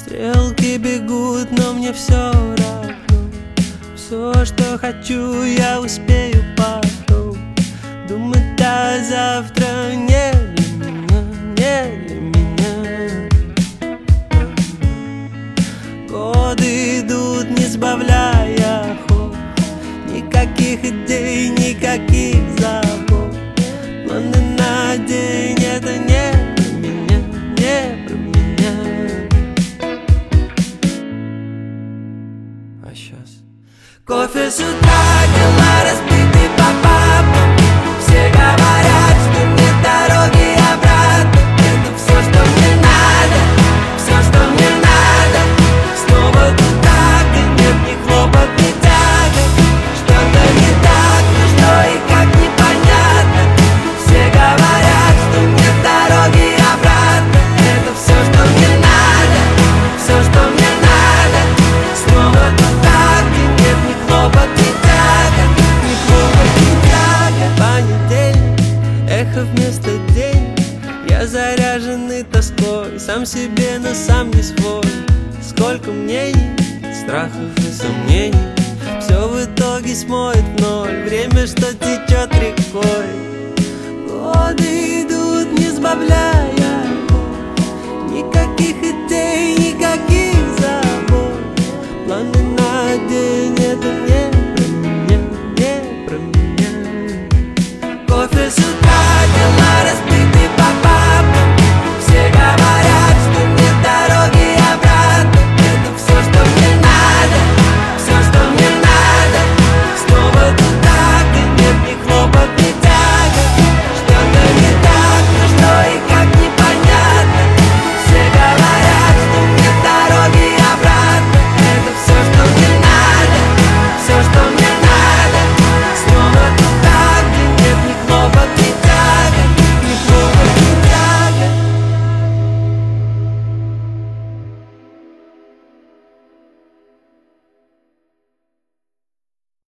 Стрелки бегут, но мне все равно. Все, что хочу, я успею потом. Думать до завтра не для меня, не для меня. Годы идут, не сбавляя ход. Никаких идей, никаких забот. Планы на день — это не про меня, не про меня. А сейчас кофе с утра, дела разбиты по папам. Все говорят, что нет дороги обратно. Это все, что мне надо, все, что мне надо. Снова туда, где нет ни хлопот, ни тягот. Что-то не так, но что и как непонятно. Все говорят, что нет дороги обратно. Это все, что мне надо, все, что мне надо. Снова туда, где нет ни хлопот, ни тягот. Ни хлопот, ни тягот. Понедельник, эхо вместо день. Я заряженный тоской, сам себе, но сам не свой. Сколько мнений, страхов и сомнений. Все в итоге смоет в ноль время, что течет рекой. Годы идут, не сбавляя ход. Никаких идей,